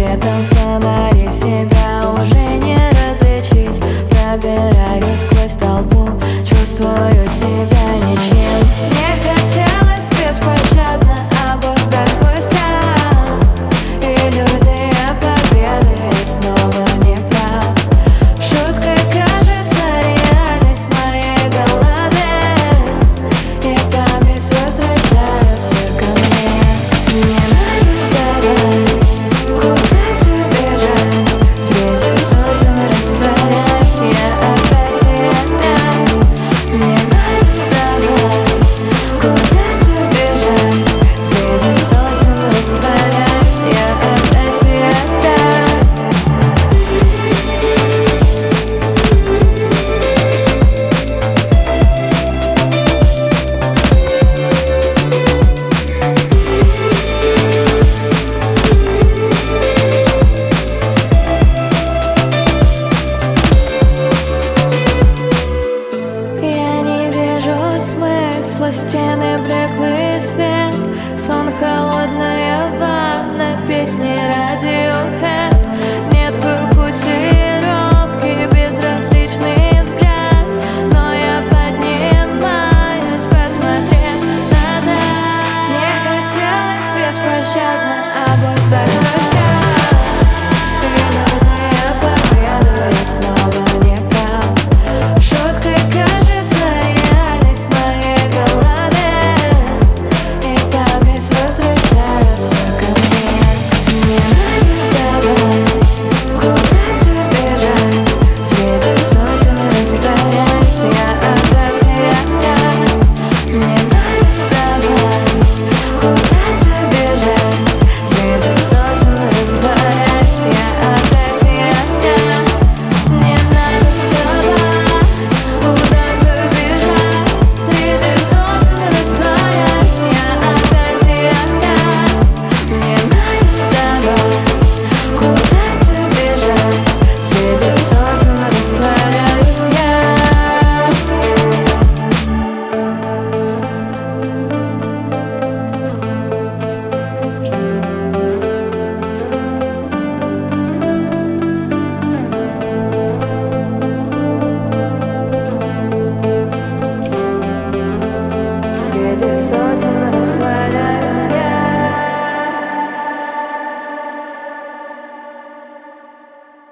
светом фонари себя уже не различить. Пробираюсь сквозь толпу, чувствую себя ничем. Мне хотелось беспощадно обуздать свой страх. Иллюзия победы и снова не прав. Шуткой кажется реальность моей головы, и память возвращается ко мне. Мне надо вставать, куда-то бежать, среди сотен растворять. Я опять и опять. Мне надо вставать, куда-то бежать, среди сотен растворять. Я опять и опять. Я не вижу смысла, стены блеклый свет, сон холодная ванна, песни Radiohead. Нет фокусировки, безразличный взгляд, но я поднимаюсь, посмотрев назад. Мне хотелось беспощадно обуздать свой страх. Иллюзия победы и снова не прав. Шуткой кажется реальность моей головы, и память возвращается ко мне. Мне надо вставать, куда-то бежать, среди сотен растворять. Я опять и опять. Мне надо вставать, куда-то бежать, среди сотен растворять. Я опять и опять. Мне надо вставать, куда-то бежать, среди сотен растворять. Я опять и опять. Мне надо вставать, куда-то бежать, среди сотен растворяюсь я. Среди